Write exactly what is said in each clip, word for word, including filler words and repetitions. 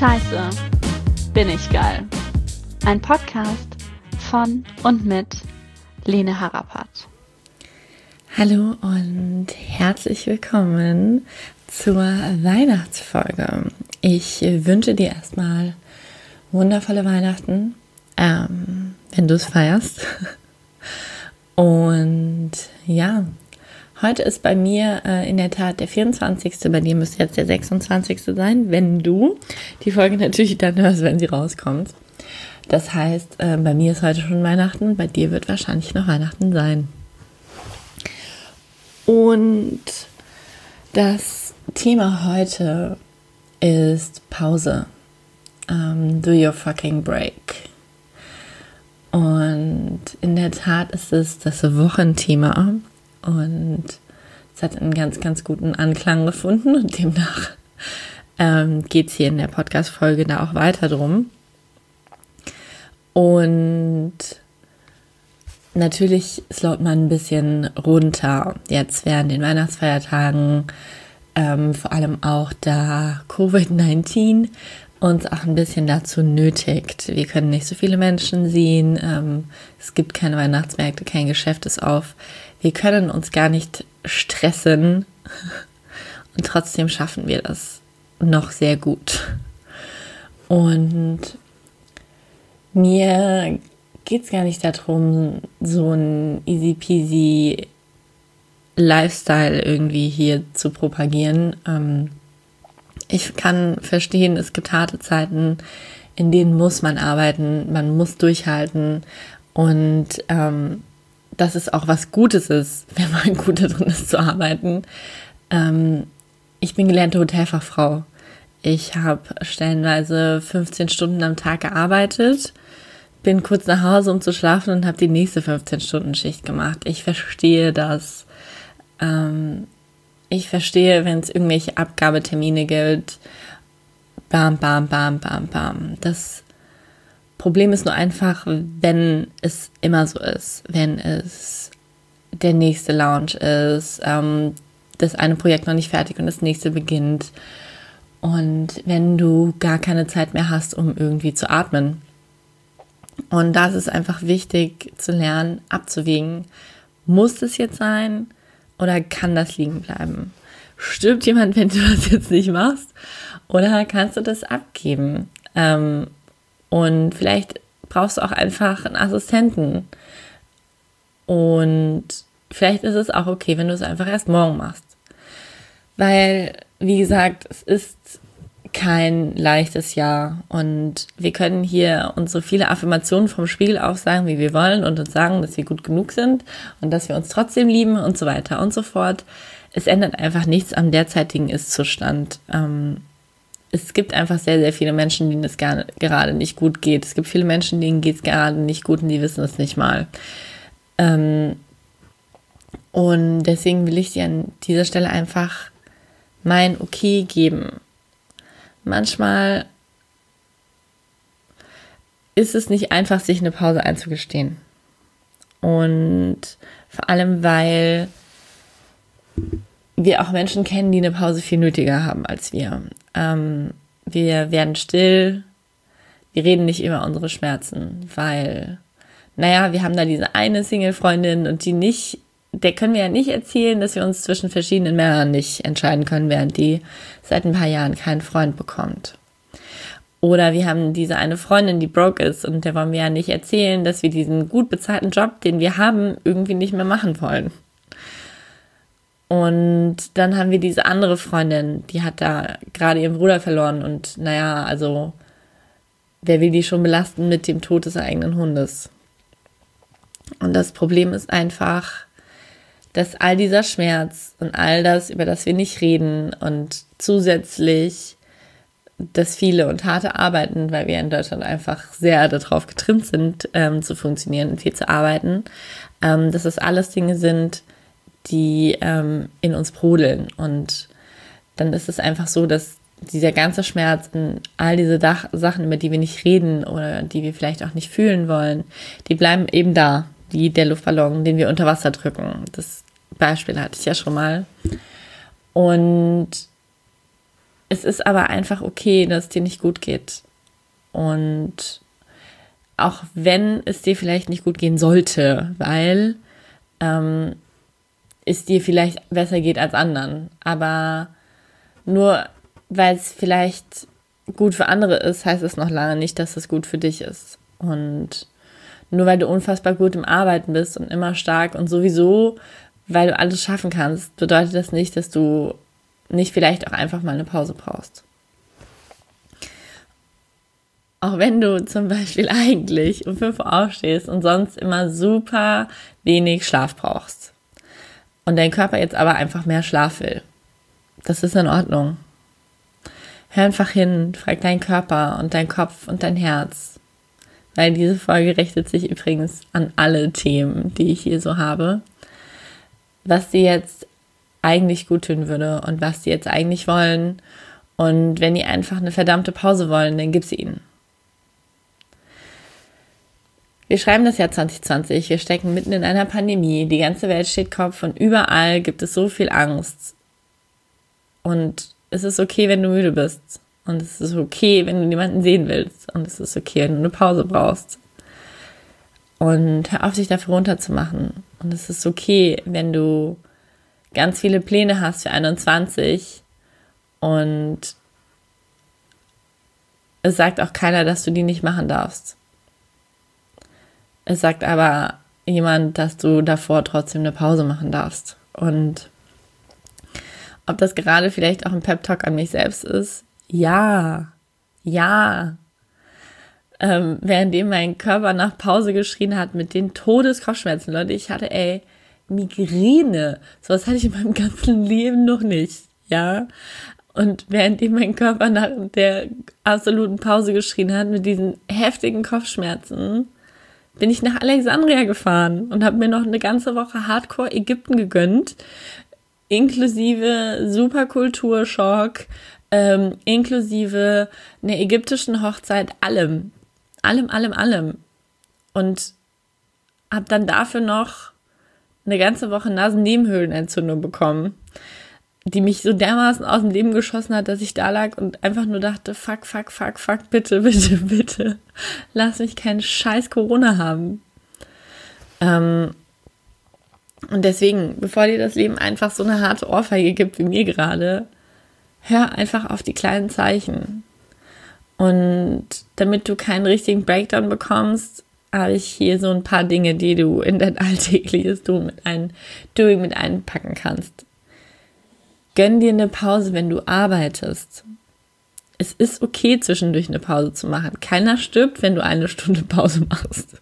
Scheiße, bin ich geil. Ein Podcast von und mit Lene Harapat. Hallo und herzlich willkommen zur Weihnachtsfolge. Ich wünsche dir erstmal wundervolle Weihnachten, ähm, wenn du es feierst. Und ja, heute ist bei mir äh, in der Tat der vierundzwanzigste Bei dir müsste jetzt der sechsundzwanzigste sein, wenn du die Folge natürlich dann hörst, wenn sie rauskommt. Das heißt, äh, bei mir ist heute schon Weihnachten, bei dir wird wahrscheinlich noch Weihnachten sein. Und das Thema heute ist Pause. Um, do your fucking break. Und in der Tat ist es das Wochenthema und es hat einen ganz, ganz guten Anklang gefunden und demnach ähm, geht es hier in der Podcast-Folge da auch weiter drum. Und natürlich slowt man ein bisschen runter, jetzt während den Weihnachtsfeiertagen, ähm, vor allem auch da Covid neunzehn uns auch ein bisschen dazu nötigt. Wir können nicht so viele Menschen sehen, ähm, es gibt keine Weihnachtsmärkte, kein Geschäft ist auf. Wir können uns gar nicht stressen und trotzdem schaffen wir das noch sehr gut. Und mir geht es gar nicht darum, so ein easy peasy Lifestyle irgendwie hier zu propagieren. Ähm, ich kann verstehen, es gibt harte Zeiten, in denen muss man arbeiten, man muss durchhalten und ähm, dass es auch was Gutes ist, wenn man gut darin ist zu arbeiten. Ähm, ich bin gelernte Hotelfachfrau. Ich habe stellenweise fünfzehn Stunden am Tag gearbeitet, bin kurz nach Hause, um zu schlafen und habe die nächste fünfzehn-Stunden-Schicht gemacht. Ich verstehe das. Ähm, ich verstehe, wenn es irgendwelche Abgabetermine gibt. Bam, bam, bam, bam, bam. Das Problem ist nur einfach, wenn es immer so ist, wenn es der nächste Launch ist, ähm, das eine Projekt noch nicht fertig und das nächste beginnt und wenn du gar keine Zeit mehr hast, um irgendwie zu atmen. Und da ist es einfach wichtig zu lernen, abzuwägen, muss es jetzt sein oder kann das liegen bleiben? Stirbt jemand, wenn du das jetzt nicht machst? Oder kannst du das abgeben? Ähm, Und vielleicht brauchst du auch einfach einen Assistenten. Und vielleicht ist es auch okay, wenn du es einfach erst morgen machst. Weil, wie gesagt, es ist kein leichtes Jahr. Und wir können hier uns so viele Affirmationen vom Spiegel aufsagen, wie wir wollen. Und uns sagen, dass wir gut genug sind. Und dass wir uns trotzdem lieben und so weiter und so fort. Es ändert einfach nichts am derzeitigen Ist-Zustand. Ähm, Es gibt einfach sehr, sehr viele Menschen, denen es gar, gerade nicht gut geht. Es gibt viele Menschen, denen geht es gerade nicht gut und die wissen es nicht mal. Ähm, und deswegen will ich dir an dieser Stelle einfach mein Okay geben. Manchmal ist es nicht einfach, sich eine Pause einzugestehen. Und vor allem, weil wir auch Menschen kennen, die eine Pause viel nötiger haben als wir. Ähm, wir werden still, wir reden nicht über unsere Schmerzen, weil, naja, wir haben da diese eine Single-Freundin und die nicht, der können wir ja nicht erzählen, dass wir uns zwischen verschiedenen Männern nicht entscheiden können, während die seit ein paar Jahren keinen Freund bekommt. Oder wir haben diese eine Freundin, die broke ist und der wollen wir ja nicht erzählen, dass wir diesen gut bezahlten Job, den wir haben, irgendwie nicht mehr machen wollen. Und dann haben wir diese andere Freundin, die hat da gerade ihren Bruder verloren und naja, also wer will die schon belasten mit dem Tod des eigenen Hundes? Und das Problem ist einfach, dass all dieser Schmerz und all das, über das wir nicht reden und zusätzlich das viele und harte Arbeiten, weil wir in Deutschland einfach sehr darauf getrimmt sind, ähm, zu funktionieren und viel zu arbeiten, ähm, dass das alles Dinge sind, die ähm, in uns brodeln. Und dann ist es einfach so, dass dieser ganze Schmerz und all diese Dach- Sachen, über die wir nicht reden oder die wir vielleicht auch nicht fühlen wollen, die bleiben eben da, wie der Luftballon, den wir unter Wasser drücken. Das Beispiel hatte ich ja schon mal. Und es ist aber einfach okay, dass es dir nicht gut geht. Und auch wenn es dir vielleicht nicht gut gehen sollte, weil ähm, es dir vielleicht besser geht als anderen. Aber nur weil es vielleicht gut für andere ist, heißt es noch lange nicht, dass es gut für dich ist. Und nur weil du unfassbar gut im Arbeiten bist und immer stark und sowieso, weil du alles schaffen kannst, bedeutet das nicht, dass du nicht vielleicht auch einfach mal eine Pause brauchst. Auch wenn du zum Beispiel eigentlich um fünf Uhr aufstehst und sonst immer super wenig Schlaf brauchst und dein Körper jetzt aber einfach mehr Schlaf will. Das ist in Ordnung. Hör einfach hin, frag deinen Körper und deinen Kopf und dein Herz. Weil diese Folge richtet sich übrigens an alle Themen, die ich hier so habe. Was dir jetzt eigentlich gut tun würde und was die jetzt eigentlich wollen. Und wenn die einfach eine verdammte Pause wollen, dann gib sie ihnen. Wir schreiben das Jahr zwanzig zwanzig, wir stecken mitten in einer Pandemie, die ganze Welt steht Kopf und überall gibt es so viel Angst. Und es ist okay, wenn du müde bist. Und es ist okay, wenn du niemanden sehen willst. Und es ist okay, wenn du eine Pause brauchst. Und hör auf, dich dafür runterzumachen. Und es ist okay, wenn du ganz viele Pläne hast für einundzwanzig und es sagt auch keiner, dass du die nicht machen darfst. Es sagt aber jemand, dass du davor trotzdem eine Pause machen darfst. Und ob das gerade vielleicht auch ein Pep-Talk an mich selbst ist? Ja, ja. Ähm, währenddem mein Körper nach Pause geschrien hat mit den Todeskopfschmerzen, Leute, ich hatte, ey, Migräne. Sowas hatte ich in meinem ganzen Leben noch nicht, ja. Und währenddem mein Körper nach der absoluten Pause geschrien hat mit diesen heftigen Kopfschmerzen, bin ich nach Alexandria gefahren und habe mir noch eine ganze Woche Hardcore Ägypten gegönnt, inklusive Superkulturschock, ähm, inklusive einer ägyptischen Hochzeit, allem, allem, allem, allem. Und habe dann dafür noch eine ganze Woche Nasennebenhöhlenentzündung bekommen, die mich so dermaßen aus dem Leben geschossen hat, dass ich da lag und einfach nur dachte, fuck, fuck, fuck, fuck, bitte, bitte, bitte, lass mich keinen scheiß Corona haben. Ähm, und deswegen, bevor dir das Leben einfach so eine harte Ohrfeige gibt wie mir gerade, hör einfach auf die kleinen Zeichen. Und damit du keinen richtigen Breakdown bekommst, habe ich hier so ein paar Dinge, die du in dein alltägliches Doing mit, ein, Doing mit einpacken kannst. Gönn dir eine Pause, wenn du arbeitest. Es ist okay, zwischendurch eine Pause zu machen. Keiner stirbt, wenn du eine Stunde Pause machst.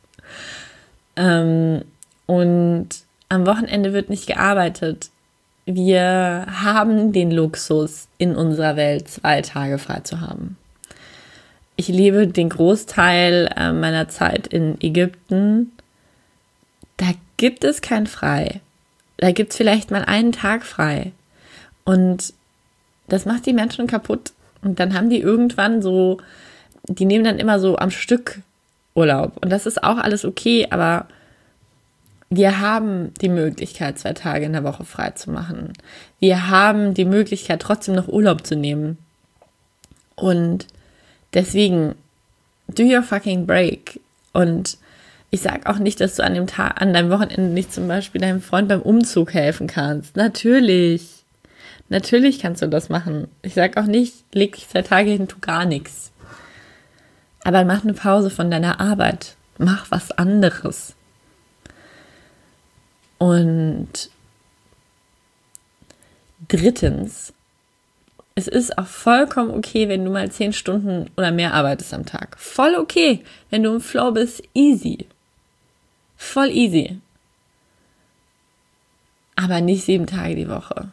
Ähm, und am Wochenende wird nicht gearbeitet. Wir haben den Luxus, in unserer Welt zwei Tage frei zu haben. Ich lebe den Großteil äh, meiner Zeit in Ägypten. Da gibt es kein Frei. Da gibt es vielleicht mal einen Tag frei. Und das macht die Menschen kaputt. Und dann haben die irgendwann so, die nehmen dann immer so am Stück Urlaub. Und das ist auch alles okay, aber wir haben die Möglichkeit, zwei Tage in der Woche frei zu machen. Wir haben die Möglichkeit, trotzdem noch Urlaub zu nehmen. Und deswegen, do your fucking break. Und ich sag auch nicht, dass du an dem Tag, an deinem Wochenende nicht zum Beispiel deinem Freund beim Umzug helfen kannst. Natürlich. Natürlich kannst du das machen. Ich sag auch nicht, leg dich zwei Tage hin, tu gar nichts. Aber mach eine Pause von deiner Arbeit. Mach was anderes. Und drittens, es ist auch vollkommen okay, wenn du mal zehn Stunden oder mehr arbeitest am Tag. Voll okay, wenn du im Flow bist, easy. Voll easy. Aber nicht sieben Tage die Woche.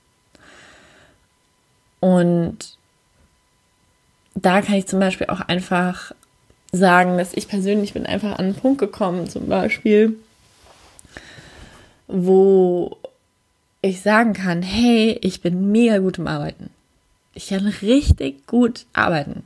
Und da kann ich zum Beispiel auch einfach sagen, dass ich persönlich bin einfach an einen Punkt gekommen, zum Beispiel, wo ich sagen kann, hey, ich bin mega gut im Arbeiten. Ich kann richtig gut arbeiten.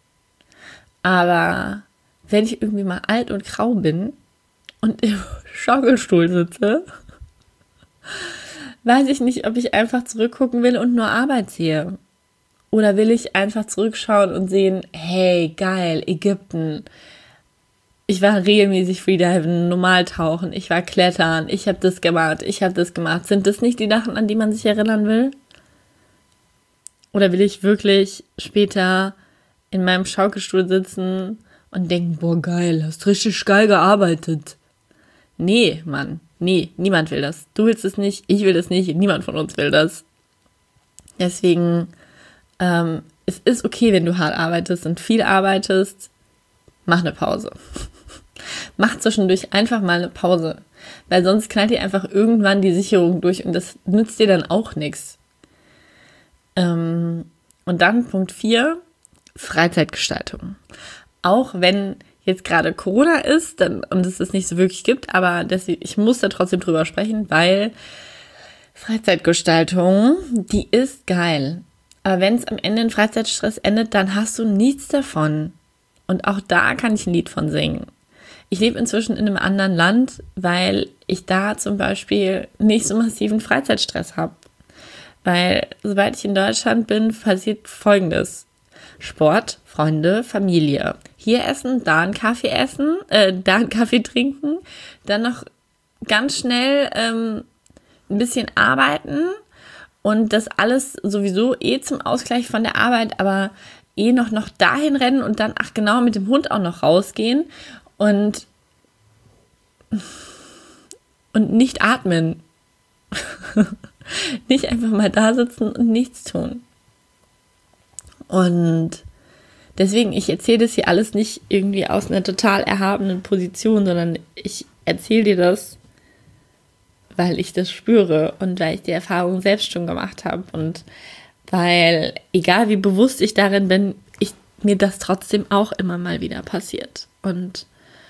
Aber wenn ich irgendwie mal alt und grau bin und im Schaukelstuhl sitze, weiß ich nicht, ob ich einfach zurückgucken will und nur Arbeit sehe. Oder will ich einfach zurückschauen und sehen, hey, geil, Ägypten. Ich war regelmäßig Freediven, Normaltauchen, ich war Klettern, ich habe das gemacht, ich habe das gemacht. Sind das nicht die Sachen, an die man sich erinnern will? Oder will ich wirklich später in meinem Schaukelstuhl sitzen und denken, boah, geil, hast richtig geil gearbeitet? Nee, Mann, nee, niemand will das. Du willst es nicht, ich will das nicht, niemand von uns will das. Deswegen, ähm, es ist okay, wenn du hart arbeitest und viel arbeitest, mach eine Pause. Mach zwischendurch einfach mal eine Pause, weil sonst knallt dir einfach irgendwann die Sicherung durch und das nützt dir dann auch nichts. Ähm, und dann Punkt vier, Freizeitgestaltung. Auch wenn jetzt gerade Corona ist dann, und es es nicht so wirklich gibt, aber deswegen, ich muss da trotzdem drüber sprechen, weil Freizeitgestaltung, die ist geil. Aber wenn es am Ende in Freizeitstress endet, dann hast du nichts davon. Und auch da kann ich ein Lied von singen. Ich lebe inzwischen in einem anderen Land, weil ich da zum Beispiel nicht so massiven Freizeitstress habe. Weil sobald ich in Deutschland bin, passiert Folgendes. Sport, Freunde, Familie. Hier essen, da einen Kaffee essen, äh, da einen Kaffee trinken, dann noch ganz schnell ähm, ein bisschen arbeiten und das alles sowieso eh zum Ausgleich von der Arbeit, aber eh noch, noch dahin rennen und dann, ach genau, mit dem Hund auch noch rausgehen und, und nicht atmen. Nicht einfach mal da sitzen und nichts tun. Und deswegen, ich erzähle das hier alles nicht irgendwie aus einer total erhabenen Position, sondern ich erzähle dir das, weil ich das spüre und weil ich die Erfahrung selbst schon gemacht habe und weil, egal wie bewusst ich darin bin, ich, mir das trotzdem auch immer mal wieder passiert. Und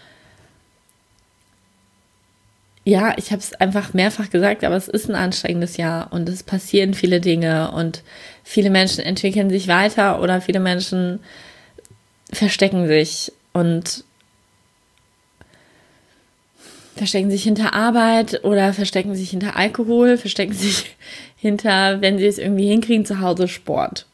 ja, ich habe es einfach mehrfach gesagt, aber es ist ein anstrengendes Jahr und es passieren viele Dinge und viele Menschen entwickeln sich weiter oder viele Menschen verstecken sich und verstecken sich hinter Arbeit oder verstecken sich hinter Alkohol, verstecken sich hinter, wenn sie es irgendwie hinkriegen, zu Hause Sport.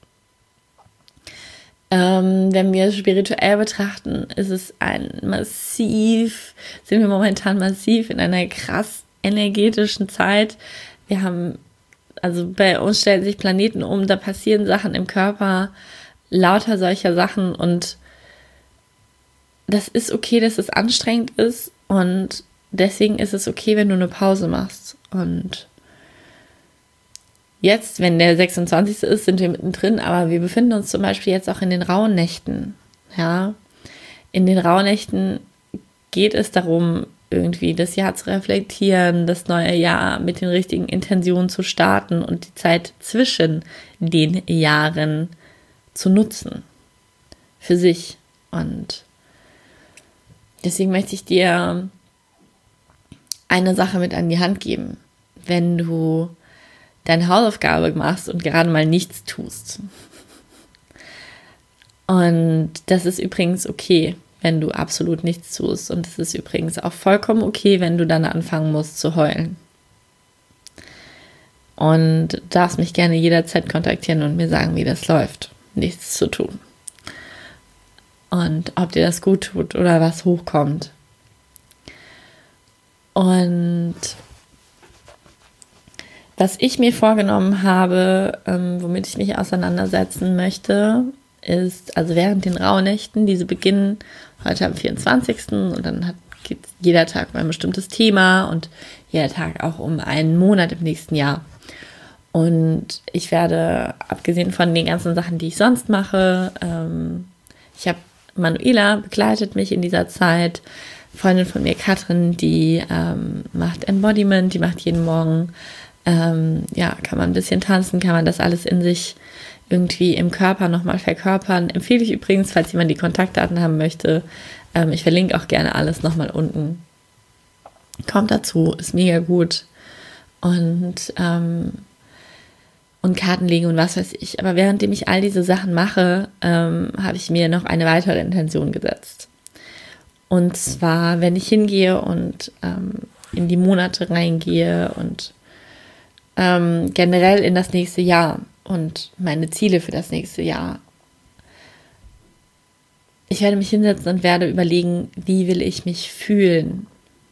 Ähm, wenn wir es spirituell betrachten, ist es ein massiv, sind wir momentan massiv in einer krass energetischen Zeit. Wir haben, also bei uns stellen sich Planeten um, da passieren Sachen im Körper, lauter solcher Sachen und das ist okay, dass es anstrengend ist und deswegen ist es okay, wenn du eine Pause machst. Und jetzt, wenn der sechsundzwanzigste ist, sind wir mittendrin, aber wir befinden uns zum Beispiel jetzt auch in den Rauhnächten. Ja, in den Rauhnächten geht es darum, irgendwie das Jahr zu reflektieren, das neue Jahr mit den richtigen Intentionen zu starten und die Zeit zwischen den Jahren zu nutzen. Für sich. Und deswegen möchte ich dir eine Sache mit an die Hand geben. Wenn du deine Hausaufgabe machst und gerade mal nichts tust. Und das ist übrigens okay, wenn du absolut nichts tust. Und es ist übrigens auch vollkommen okay, wenn du dann anfangen musst zu heulen. Und du darfst mich gerne jederzeit kontaktieren und mir sagen, wie das läuft, nichts zu tun. Und ob dir das gut tut oder was hochkommt. Und was ich mir vorgenommen habe, ähm, womit ich mich auseinandersetzen möchte, ist, also während den Rauhnächten, diese beginnen heute am vierundzwanzigsten und dann hat, geht jeder Tag um ein bestimmtes Thema und jeder Tag auch um einen Monat im nächsten Jahr. Und ich werde, abgesehen von den ganzen Sachen, die ich sonst mache, ähm, ich habe Manuela begleitet mich in dieser Zeit, Freundin von mir, Katrin, die ähm, macht Embodiment, die macht jeden Morgen, ähm, ja, kann man ein bisschen tanzen, kann man das alles in sich irgendwie im Körper nochmal verkörpern. Empfehle ich übrigens, falls jemand die Kontaktdaten haben möchte. Ähm, ich verlinke auch gerne alles nochmal unten. Kommt dazu, ist mega gut. Und, ähm, und Karten legen und was weiß ich. Aber währenddem ich all diese Sachen mache, ähm, habe ich mir noch eine weitere Intention gesetzt. Und zwar, wenn ich hingehe und ähm, in die Monate reingehe und ähm, generell in das nächste Jahr und meine Ziele für das nächste Jahr. Ich werde mich hinsetzen und werde überlegen, wie will ich mich fühlen?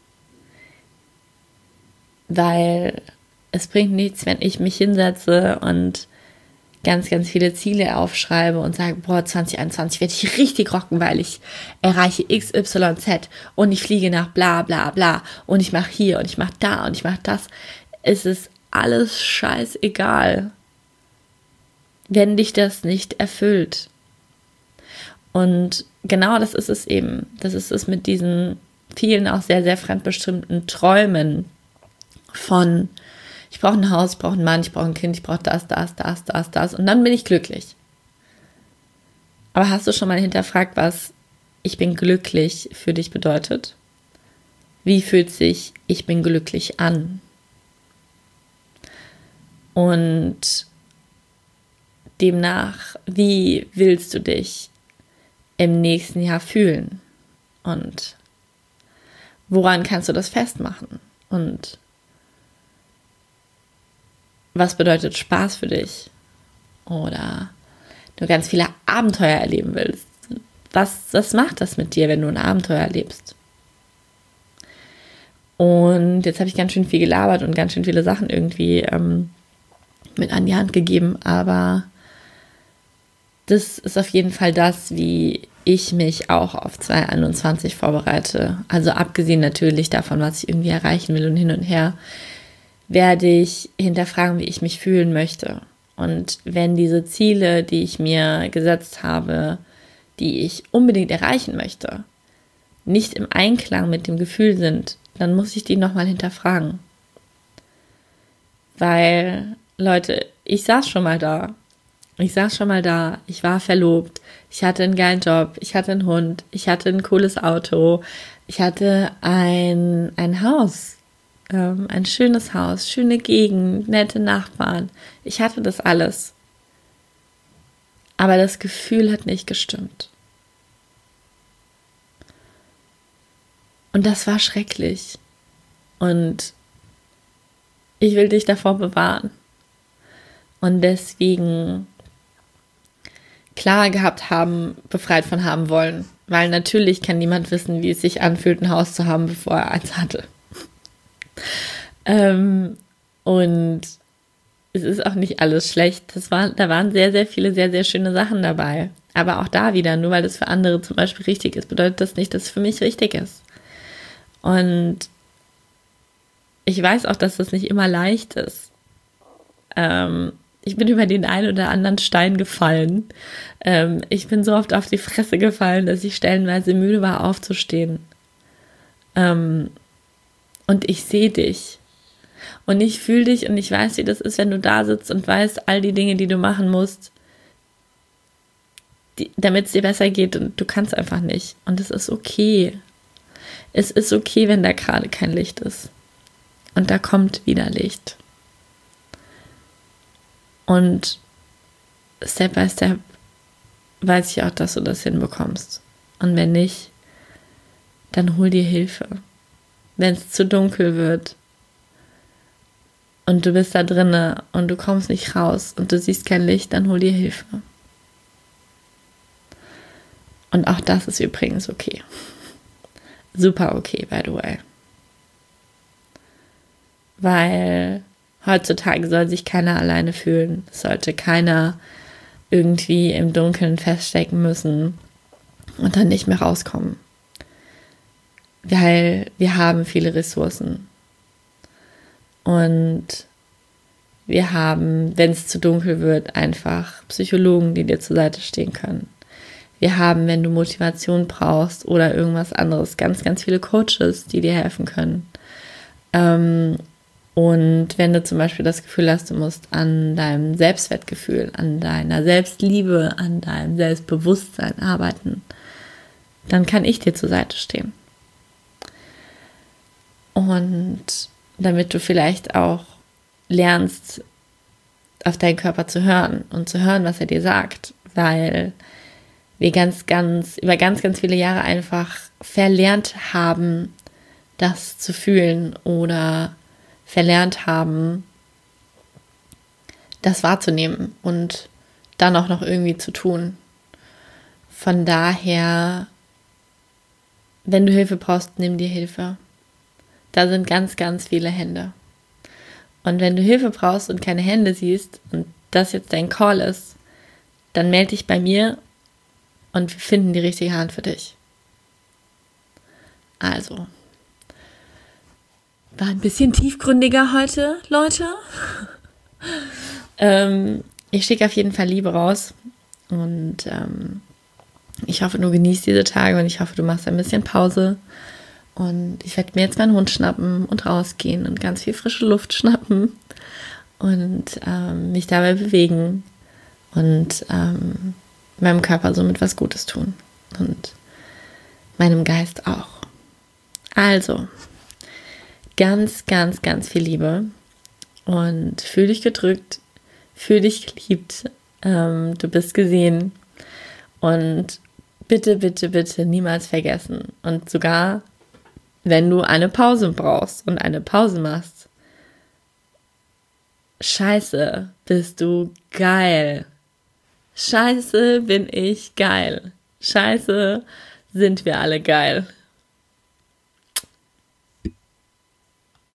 Weil es bringt nichts, wenn ich mich hinsetze und ganz, ganz viele Ziele aufschreibe und sage, boah, zwanzig einundzwanzig werde ich richtig rocken, weil ich erreiche X Y Z und ich fliege nach bla bla bla und ich mache hier und ich mache da und ich mache das. Es ist alles scheißegal, wenn dich das nicht erfüllt. Und genau das ist es eben. Das ist es mit diesen vielen auch sehr, sehr fremdbestimmten Träumen von ich brauche ein Haus, ich brauche einen Mann, ich brauche ein Kind, ich brauche das, das, das, das, das und dann bin ich glücklich. Aber hast du schon mal hinterfragt, was ich bin glücklich für dich bedeutet? Wie fühlt sich ich bin glücklich an? Und demnach, wie willst du dich im nächsten Jahr fühlen? Und woran kannst du das festmachen? Und was bedeutet Spaß für dich? Oder du ganz viele Abenteuer erleben willst. Was, was macht das mit dir, wenn du ein Abenteuer erlebst? Und jetzt habe ich ganz schön viel gelabert und ganz schön viele Sachen irgendwie ähm, mit an die Hand gegeben. Aber das ist auf jeden Fall das, wie ich mich auch auf zwanzig einundzwanzig vorbereite. Also abgesehen natürlich davon, was ich irgendwie erreichen will und hin und her, werde ich hinterfragen, wie ich mich fühlen möchte. Und wenn diese Ziele, die ich mir gesetzt habe, die ich unbedingt erreichen möchte, nicht im Einklang mit dem Gefühl sind, dann muss ich die nochmal hinterfragen. Weil, Leute, ich saß schon mal da. Ich saß schon mal da. Ich war verlobt. Ich hatte einen geilen Job. Ich hatte einen Hund. Ich hatte ein cooles Auto. Ich hatte ein, ein Haus. Ein schönes Haus, schöne Gegend, nette Nachbarn. Ich hatte das alles. Aber das Gefühl hat nicht gestimmt. Und das war schrecklich. Und ich will dich davor bewahren. Und deswegen klar gehabt haben, befreit von haben wollen. Weil natürlich kann niemand wissen, wie es sich anfühlt, ein Haus zu haben, bevor er eins hatte. Ähm, und es ist auch nicht alles schlecht. Das war, da waren sehr, sehr viele, sehr, sehr schöne Sachen dabei. Aber auch da wieder, nur weil das für andere zum Beispiel richtig ist, bedeutet das nicht, dass es für mich richtig ist. Und ich weiß auch, dass das nicht immer leicht ist. Ähm, ich bin über den einen oder anderen Stein gefallen. Ähm, ich bin so oft auf die Fresse gefallen, dass ich stellenweise müde war, aufzustehen. Ähm, Und ich sehe dich. Und ich fühle dich und ich weiß, wie das ist, wenn du da sitzt und weißt, all die Dinge, die du machen musst, damit es dir besser geht und du kannst einfach nicht. Und es ist okay. Es ist okay, wenn da gerade kein Licht ist. Und da kommt wieder Licht. Und Step by Step weiß ich auch, dass du das hinbekommst. Und wenn nicht, dann hol dir Hilfe. Wenn es zu dunkel wird und du bist da drinne und du kommst nicht raus und du siehst kein Licht, dann hol dir Hilfe. Und auch das ist übrigens okay. Super okay, by the way. Weil heutzutage soll sich keiner alleine fühlen. Es sollte keiner irgendwie im Dunkeln feststecken müssen und dann nicht mehr rauskommen. Weil wir haben viele Ressourcen. Und wir haben, wenn es zu dunkel wird, einfach Psychologen, die dir zur Seite stehen können. Wir haben, wenn du Motivation brauchst oder irgendwas anderes, ganz, ganz viele Coaches, die dir helfen können. Ähm, und wenn du zum Beispiel das Gefühl hast, du musst an deinem Selbstwertgefühl, an deiner Selbstliebe, an deinem Selbstbewusstsein arbeiten, dann kann ich dir zur Seite stehen. Und damit du vielleicht auch lernst, auf deinen Körper zu hören und zu hören, was er dir sagt, weil wir ganz, ganz, über ganz, ganz viele Jahre einfach verlernt haben, das zu fühlen oder verlernt haben, das wahrzunehmen und dann auch noch irgendwie zu tun. Von daher, wenn du Hilfe brauchst, nimm dir Hilfe. Da sind ganz, ganz viele Hände. Und wenn du Hilfe brauchst und keine Hände siehst und das jetzt dein Call ist, dann melde dich bei mir und wir finden die richtige Hand für dich. Also, war ein bisschen tiefgründiger heute, Leute. ähm, ich schicke auf jeden Fall Liebe raus und ähm, ich hoffe, du genießt diese Tage und ich hoffe, du machst ein bisschen Pause. Und ich werde mir jetzt meinen Hund schnappen und rausgehen und ganz viel frische Luft schnappen und ähm, mich dabei bewegen und ähm, meinem Körper somit was Gutes tun und meinem Geist auch. Also, ganz, ganz, ganz viel Liebe und fühl dich gedrückt, fühl dich geliebt, ähm, du bist gesehen und bitte, bitte, bitte niemals vergessen und sogar wenn du eine Pause brauchst und eine Pause machst, scheiße, bist du geil. Scheiße, bin ich geil. Scheiße, sind wir alle geil.